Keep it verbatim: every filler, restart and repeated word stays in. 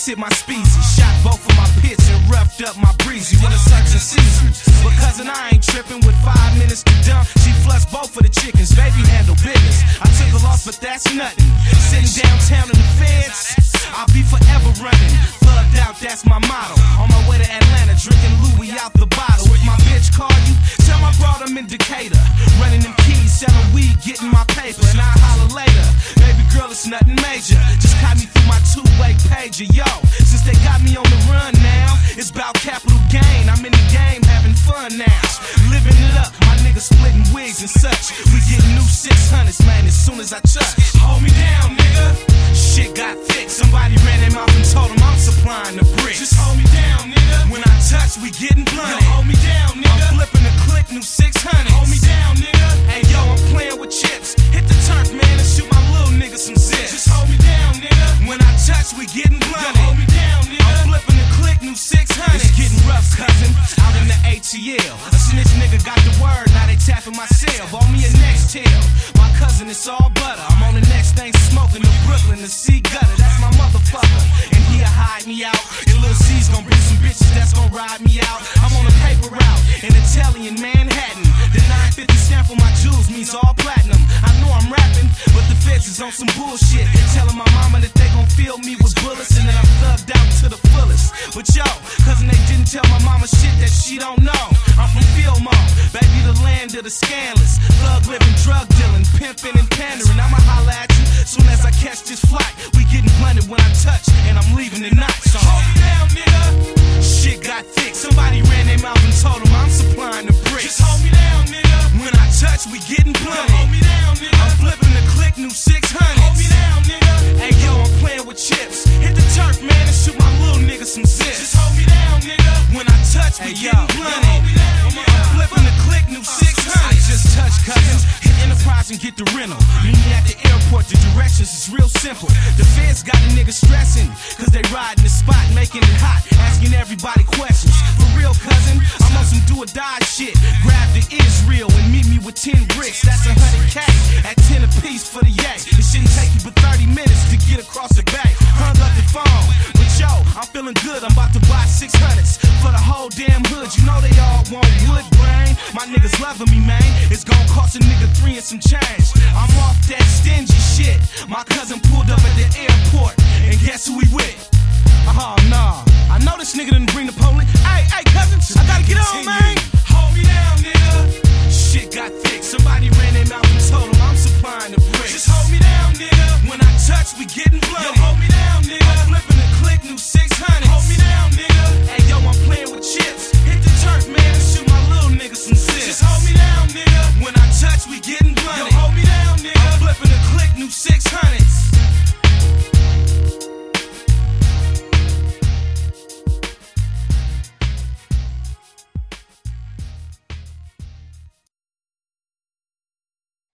police hit my speezy, shot both of my pits and roughed up my breezy with a search and season. But cousin, I ain't tripping. With five minutes to dump, she flushed both of the chickens. Baby handle business. I took a loss, but that's nothing. Sitting downtown in the feds, I'll be forever running. Thugged out, that's my motto. On my way to Atlanta, drinking Louis out the bottle. If my bitch call you, tell my brother I'm in Decatur. Running them keys, selling weed, getting my paper, and I'll holler later. Baby girl, it's nothing major. Just caught me through my two-way pager, yo. Since they got me on the run now, it's about capital gain. I'm in the game, having fun now. Living it up, my niggas splitting wigs and such. We getting new six hundreds, man, as soon as I touch. Hold me down, nigga. Shit got thick. Somebody ran him out and told him I'm supplying the bricks. Just hold me down, nigga. When I touch, we getting blunted. Yo, hold me down, nigga. I'm flipping the click, new six hundreds. Hold me down, nigga. Hey, yo, I'm playing with chips. Hit the turf, man, and shoot my little nigga some zips. Just hold me down, nigga. When I touch, we getting blunted. Yo, hold me down, nigga. I'm flipping the click, new six hundreds. It's getting rough, cousin. Out in the A T L. A snitch nigga got the word, now they tapping my cell. Bought me a next tail. My cousin, it's all butter. I'm on the next thing smoking to Brooklyn, the sea gutter. That's my motherfucker. And he'll hide me out. And Lil C's gonna bring some bitches that's gonna ride me out. I'm on a paper route in Italian Manhattan. The nine fifty stamp on my jewels means all platinum. I know I'm rapping, but the feds is on some bullshit. Telling my mama that they gon' fill me with bullets and that I'm thugged out to the fullest. But yo, cousin, they didn't tell my mama shit that she don't know. I'm from Fillmore, baby, the land of the scandalous. Thug living, drug dealing, pimping and pandering. I'ma holla at you soon as I catch this flight. We getting blunted when I touch, and I'm leaving tonight. So hold me down, nigga. Shit got thick. Somebody ran their mouth and told them I'm supplying the bricks. Just hold me down, nigga. When I touch, we getting blunted. Hold me down, nigga. I'm flipping the click, new six hundreds. Hold me down, nigga. Hey, yo, I'm playing with chips. Hit the turf, man, and shoot my little nigga some zips. Just hold me down, nigga. When I touch, we hey, getting blunted. I'm flipping the click, new six hundreds. I just touch, cousins. Hit Enterprise and get the rental. Meet me at the airport, the directions is real simple. The feds got a nigga stressing, cause they riding the spot, making it hot, asking everybody questions. For real, cousin, I'm on some do or die shit. Grab the Israel and meet me with ten bricks. That's a hundred K at ten apiece for the yay. It shouldn't take you but thirty minutes to get across the bay. Hung up the phone, but yo, I'm feeling good. I'm about to buy six hundreds for the whole damn hood. You know they all want wood grain. My niggas loving me, man. It's gonna cost a nigga three and some change. I'm off that stingy shit. My cousin pulled up at the airport, and guess who he with? Oh, nah. I know this nigga didn't bring the police. Hey, hey, cousin, I gotta get on, man. Hold me down, nigga. Shit got thick. Somebody ran their mouth and told them I'm supplying the bricks. Just hold me down, nigga. When I touch, we getting bloody. Yo, hold me down.